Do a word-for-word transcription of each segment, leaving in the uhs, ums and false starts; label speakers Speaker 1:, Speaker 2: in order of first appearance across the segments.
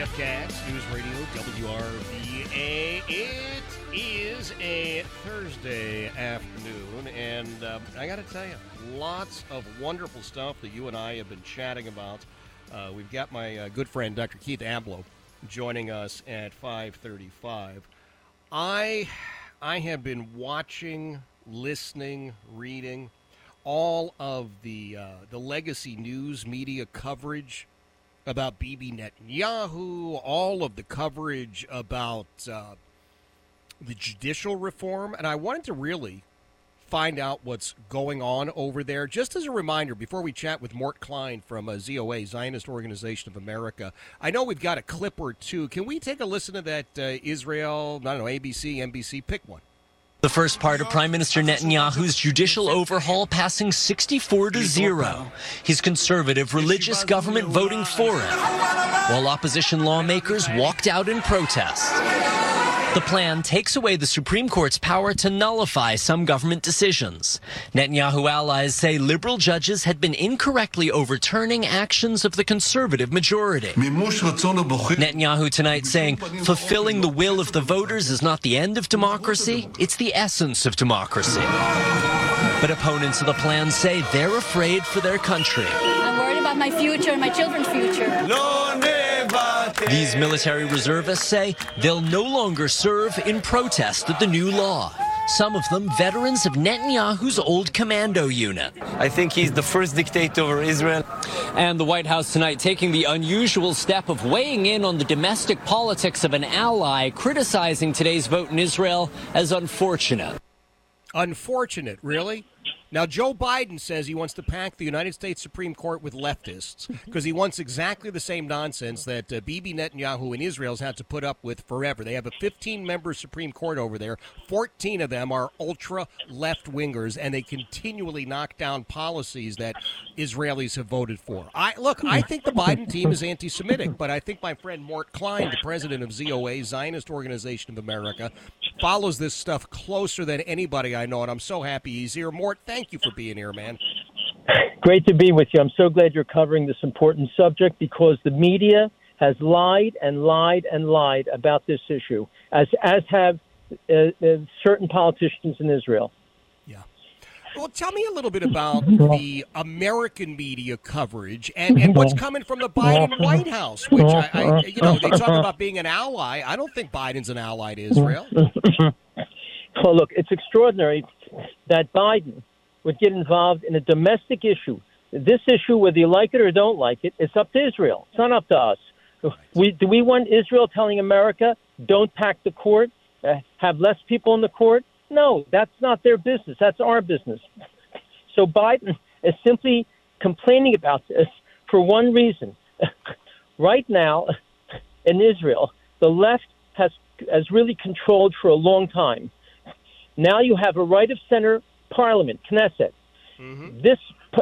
Speaker 1: Jeff Katz, News Radio, W R V A. It is a Thursday afternoon, and uh, I got to tell you, lots of wonderful stuff that you and I have been chatting about. Uh, we've got my uh, good friend, Doctor Keith Ablow, joining us at five thirty-five. I, I have been watching, listening, reading all of the uh, the legacy news media coverage about Bibi Netanyahu, all of the coverage about uh, the judicial reform, and I wanted to really find out what's going on over there. Just as a reminder, before we chat with Mort Klein from uh, Z O A, Zionist Organization of America, I know we've got a clip or two. Can we take a listen to that uh, Israel, I don't know, A B C, N B C, pick one?
Speaker 2: The first part of Prime Minister Netanyahu's judicial overhaul passing sixty-four to zero. His conservative religious government voting for it, while opposition lawmakers walked out in protest. The plan takes away the Supreme Court's power to nullify some government decisions. Netanyahu allies say liberal judges had been incorrectly overturning actions of the conservative majority. Netanyahu tonight saying fulfilling the will of the voters is not the end of democracy, it's the essence of democracy. But opponents of the plan say they're afraid for their country.
Speaker 3: I'm worried about my future and my children's future.
Speaker 2: These military reservists say they'll no longer serve in protest of the new law. Some of them veterans of Netanyahu's old commando unit.
Speaker 4: I think he's the first dictator over Israel.
Speaker 2: And the White House tonight taking the unusual step of weighing in on the domestic politics of an ally, criticizing today's vote in Israel as unfortunate.
Speaker 1: Unfortunate, really? Now, Joe Biden says he wants to pack the United States Supreme Court with leftists because he wants exactly the same nonsense that uh, Bibi Netanyahu and Israel's had to put up with forever. They have a fifteen-member Supreme Court over there. fourteen of them are ultra-left-wingers, and they continually knock down policies that Israelis have voted for. I Look, I think the Biden team is anti-Semitic, but I think my friend Mort Klein, the president of Z O A, Zionist Organization of America, follows this stuff closer than anybody I know, and I'm so happy he's here. Mort, thank you for being here, man.
Speaker 5: Great to be with you. I'm so glad you're covering this important subject because the media has lied and lied and lied about this issue, as as have uh, uh, certain politicians in Israel.
Speaker 1: Yeah. Well, tell me a little bit about the American media coverage and, and what's coming from the Biden White House, which, I, I, you know, they talk about being an ally. I don't think Biden's an ally to Israel.
Speaker 5: Well, look, it's extraordinary that Biden would get involved in a domestic issue. This issue, whether you like it or don't like it, it's up to Israel. It's not up to us. We, do we want Israel telling America, don't pack the court, uh, have less people in the court? No, that's not their business. That's our business. So Biden is simply complaining about this for one reason. Right now, in Israel, the left has has really controlled for a long time. Now you have a right-of-center parliament, Knesset. Mm-hmm. This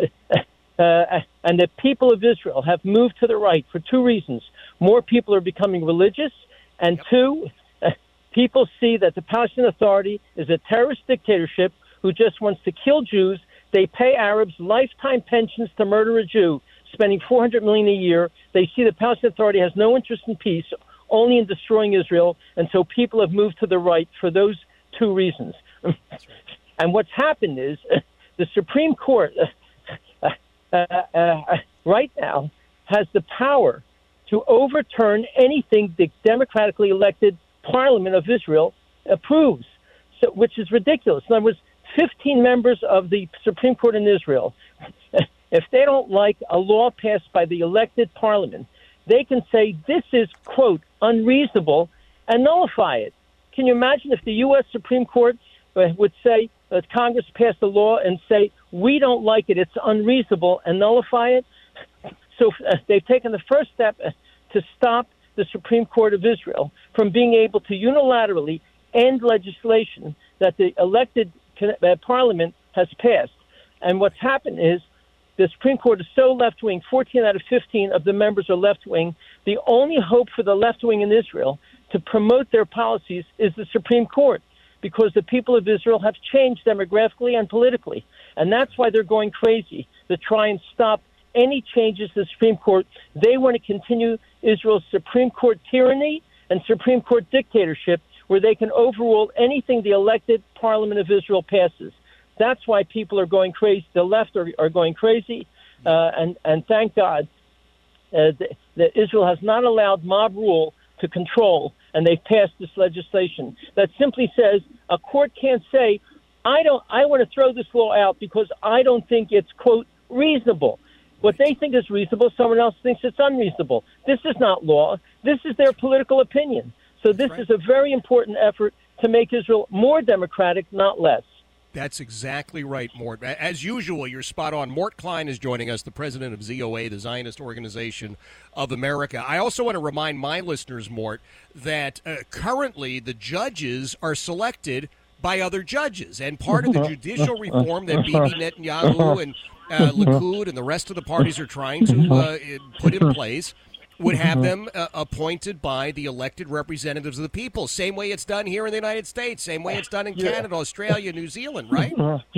Speaker 5: uh, and the people of Israel have moved to the right for two reasons. More people are becoming religious, and yep. two, uh, people see that the Palestinian Authority is a terrorist dictatorship who just wants to kill Jews. They pay Arabs lifetime pensions to murder a Jew, spending four hundred million dollars a year. They see the Palestinian Authority has no interest in peace, only in destroying Israel, and so people have moved to the right for those two reasons. That's right. And what's happened is uh, the Supreme Court uh, uh, uh, right now has the power to overturn anything the democratically elected Parliament of Israel approves, so, which is ridiculous. In other words, fifteen members of the Supreme Court in Israel, if they don't like a law passed by the elected Parliament, they can say this is, quote, unreasonable and nullify it. Can you imagine if the U S Supreme Court uh, would say that Congress passed a law and say, we don't like it, it's unreasonable, and nullify it? So uh, they've taken the first step uh, to stop the Supreme Court of Israel from being able to unilaterally end legislation that the elected uh, parliament has passed. And what's happened is the Supreme Court is so left-wing, fourteen out of fifteen of the members are left-wing. The only hope for the left-wing in Israel to promote their policies is the Supreme Court, because the people of Israel have changed demographically and politically. And that's why they're going crazy, to try and stop any changes to the Supreme Court. They want to continue Israel's Supreme Court tyranny and Supreme Court dictatorship, where they can overrule anything the elected Parliament of Israel passes. That's why people are going crazy. The left are, are going crazy, uh, and and thank God uh, that, that Israel has not allowed mob rule to control, and they've passed this legislation that simply says a court can't say, I don't. I want to throw this law out because I don't think it's, quote, reasonable. What they think is reasonable, someone else thinks it's unreasonable. This is not law. This is their political opinion. So this
Speaker 1: right.
Speaker 5: is a very important effort to make Israel more democratic, not less.
Speaker 1: That's exactly right, Mort. As usual, you're spot on. Mort Klein is joining us, the president of Z O A, the Zionist Organization of America. I also want to remind my listeners, Mort, that uh, currently the judges are selected by other judges. And part of the judicial reform that Bibi Netanyahu and uh, Likud and the rest of the parties are trying to uh, put in place would have them uh, appointed by the elected representatives of the people. Same way it's done here in the United States. Same way it's done in Canada, Australia, New Zealand, right?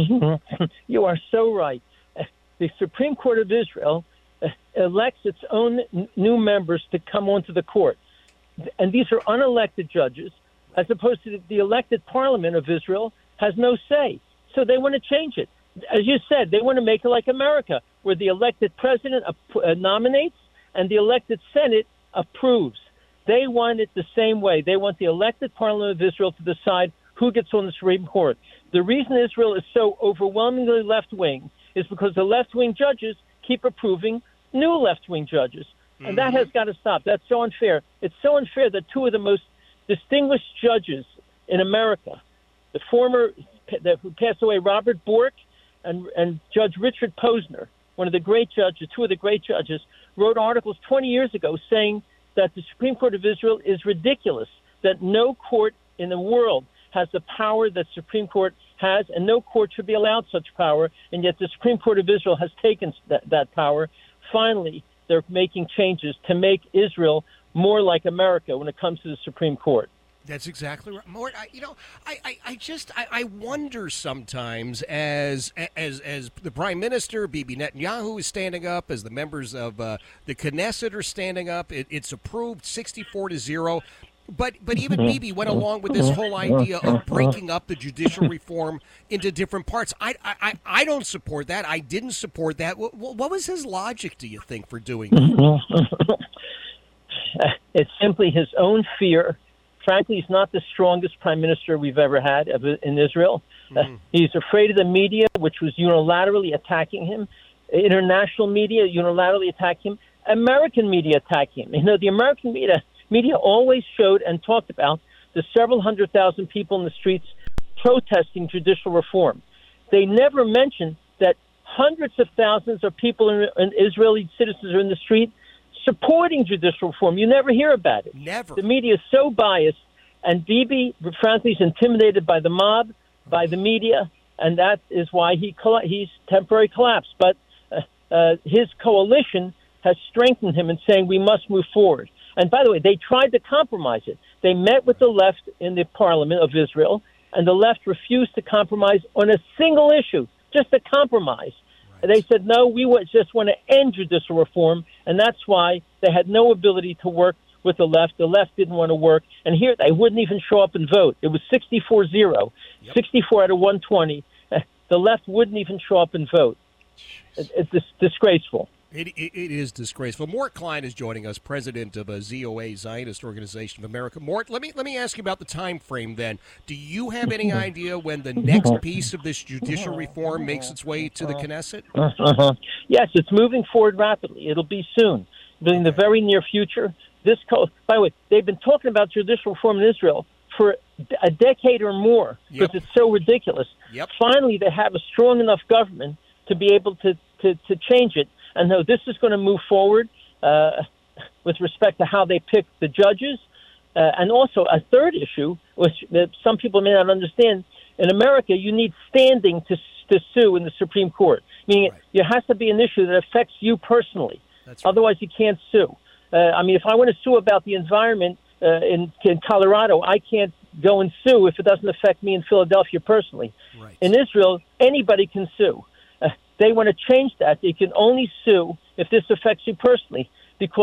Speaker 5: You are so right. The Supreme Court of Israel elects its own n- new members to come onto the court. And these are unelected judges, as opposed to the elected Parliament of Israel has no say. So they want to change it. As you said, they want to make it like America, where the elected president uh, nominates and the elected Senate approves. They want it the same way. They want the elected Parliament of Israel to decide who gets on the Supreme Court. The reason Israel is so overwhelmingly left-wing is because the left-wing judges keep approving new left-wing judges. And mm-hmm. that has got to stop. That's so unfair. It's so unfair that two of the most distinguished judges in America, the former, the, who passed away, Robert Bork, and, and Judge Richard Posner, one of the great judges, two of the great judges, wrote articles twenty years ago saying that the Supreme Court of Israel is ridiculous, that no court in the world has the power that Supreme Court has, and no court should be allowed such power, and yet the Supreme Court of Israel has taken that, that power. Finally, they're making changes to make Israel more like America when it comes to the Supreme Court.
Speaker 1: That's exactly right, Mort. I, you know, I, I, I just I, I wonder sometimes as as as the Prime Minister Bibi Netanyahu is standing up, as the members of uh, the Knesset are standing up. It, it's approved sixty-four to zero. But but even Bibi went along with this whole idea of breaking up the judicial reform into different parts. I I, I don't support that. I didn't support that. What, what was his logic, do you think, for doing that?
Speaker 5: It's simply his own fear. Frankly, he's not the strongest prime minister we've ever had in Israel. Mm-hmm. Uh, he's afraid of the media, which was unilaterally attacking him. International media unilaterally attacking him. American media attacking him. You know, the American media media always showed and talked about the several hundred thousand people in the streets protesting judicial reform. They never mentioned that hundreds of thousands of people in, in Israeli citizens are in the street supporting judicial reform. You never hear about it.
Speaker 1: Never.
Speaker 5: The media is so biased, and Bibi, frankly, is intimidated by the mob, by the media, and that is why he coll- he's temporarily collapsed. But uh, uh, his coalition has strengthened him in saying we must move forward. And by the way, they tried to compromise it. They met with the left in the Parliament of Israel, and the left refused to compromise on a single issue, just a compromise. They said, no, we just want to end judicial reform, and that's why they had no ability to work with the left. The left didn't want to work, and here they wouldn't even show up and vote. It was sixty-four zero, yep. sixty-four out of one twenty. The left wouldn't even show up and vote. It, it's dis- disgraceful.
Speaker 1: It, it, it is disgraceful. Mort Klein is joining us, president of a Z O A, Zionist Organization of America. Mort, let me let me ask you about the time frame then. Do you have any idea when the next piece of this judicial reform makes its way to the Knesset?
Speaker 5: Uh-huh. Yes, it's moving forward rapidly. It'll be soon, but in the very near future. This, co- by the way, they've been talking about judicial reform in Israel for a decade or more because yep. it's so ridiculous.
Speaker 1: Yep.
Speaker 5: Finally, they have a strong enough government to be able to, to, to change it. And no, this is going to move forward uh, with respect to how they pick the judges. Uh, and also a third issue, which that some people may not understand, in America, you need standing to to sue in the Supreme Court. Meaning right. it has to be an issue that affects you personally. That's right. Otherwise, you can't sue. Uh, I mean, if I want to sue about the environment uh, in, in Colorado, I can't go and sue if it doesn't affect me in Philadelphia personally.
Speaker 1: Right.
Speaker 5: In Israel, anybody can sue. They want to change that. They can only sue if this affects you personally, because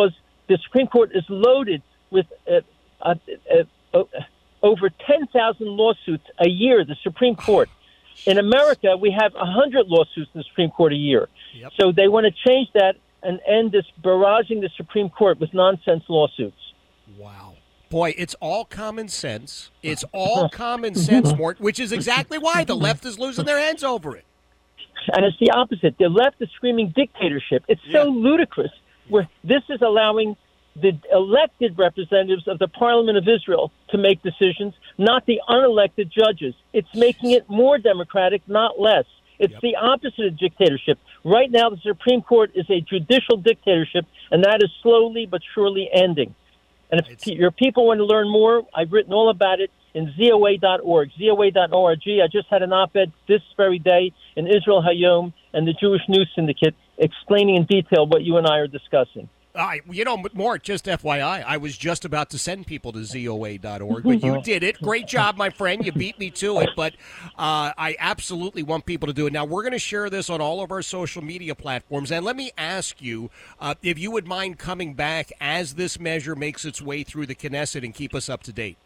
Speaker 5: the Supreme Court is loaded with uh, uh, uh, uh, over ten thousand lawsuits a year, the Supreme Court. In America, we have one hundred lawsuits in the Supreme Court a year. Yep. So they want to change that and end this barraging the Supreme Court with nonsense lawsuits.
Speaker 1: Wow. Boy, it's all common sense. It's all common sense, Mort, which is exactly why the left is losing their heads over it.
Speaker 5: And it's the opposite. The left is screaming dictatorship. It's so yeah. ludicrous. Where this is allowing the elected representatives of the Parliament of Israel to make decisions, not the unelected judges. It's making it more democratic, not less. It's yep. the opposite of dictatorship. Right now, the Supreme Court is a judicial dictatorship, and that is slowly but surely ending. And if it's... your people want to learn more, I've written all about it in Z O A dot org, Z O A dot org. I just had an op-ed this very day in Israel Hayom and the Jewish News Syndicate explaining in detail what you and I are discussing.
Speaker 1: I, you know, Mort, just F Y I, I was just about to send people to Z O A dot org, but you did it. Great job, my friend. You beat me to it, but uh, I absolutely want people to do it. Now, we're going to share this on all of our social media platforms, and let me ask you uh, if you would mind coming back as this measure makes its way through the Knesset and keep us up to date.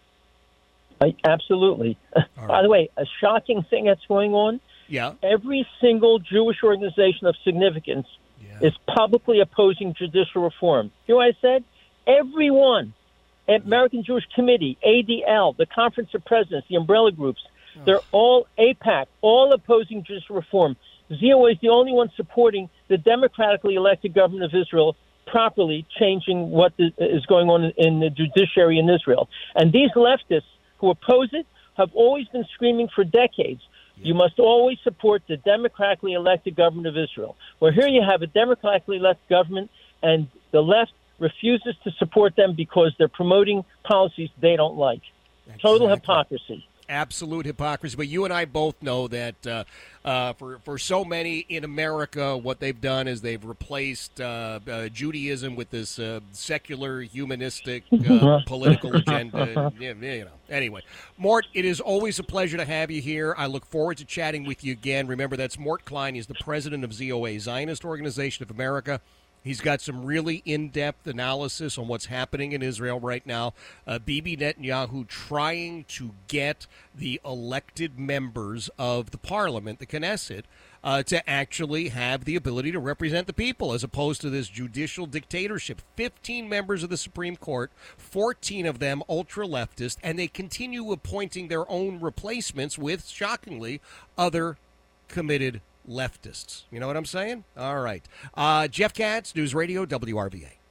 Speaker 5: I, absolutely. Right. By the way, a shocking thing that's going on,
Speaker 1: yeah.
Speaker 5: every single Jewish organization of significance Yeah. is publicly opposing judicial reform. You know what I said? Everyone, American Jewish Committee, A D L, the Conference of Presidents, the umbrella groups, oh. they're all AIPAC, all opposing judicial reform. Z O A is the only one supporting the democratically elected government of Israel properly changing what the, is going on in the judiciary in Israel. And these leftists who oppose it have always been screaming for decades, you must always support the democratically elected government of Israel. Well, here you have a democratically elected government, and the left refuses to support them because they're promoting policies they don't like. Exactly. Total hypocrisy.
Speaker 1: Absolute hypocrisy. But you and I both know that uh, uh, for, for so many in America, what they've done is they've replaced uh, uh, Judaism with this uh, secular, humanistic, uh, political agenda. Yeah, you know. Anyway, Mort, it is always a pleasure to have you here. I look forward to chatting with you again. Remember, that's Mort Klein. He's the president of Z O A, Zionist Organization of America. He's got some really in-depth analysis on what's happening in Israel right now. Uh, Bibi Netanyahu trying to get the elected members of the parliament, the Knesset, uh, to actually have the ability to represent the people as opposed to this judicial dictatorship. fifteen members of the Supreme Court, fourteen of them ultra-leftist, and they continue appointing their own replacements with, shockingly, other committed leftists. You know what I'm saying? All right. Uh, Jeff Katz, News Radio, W R V A.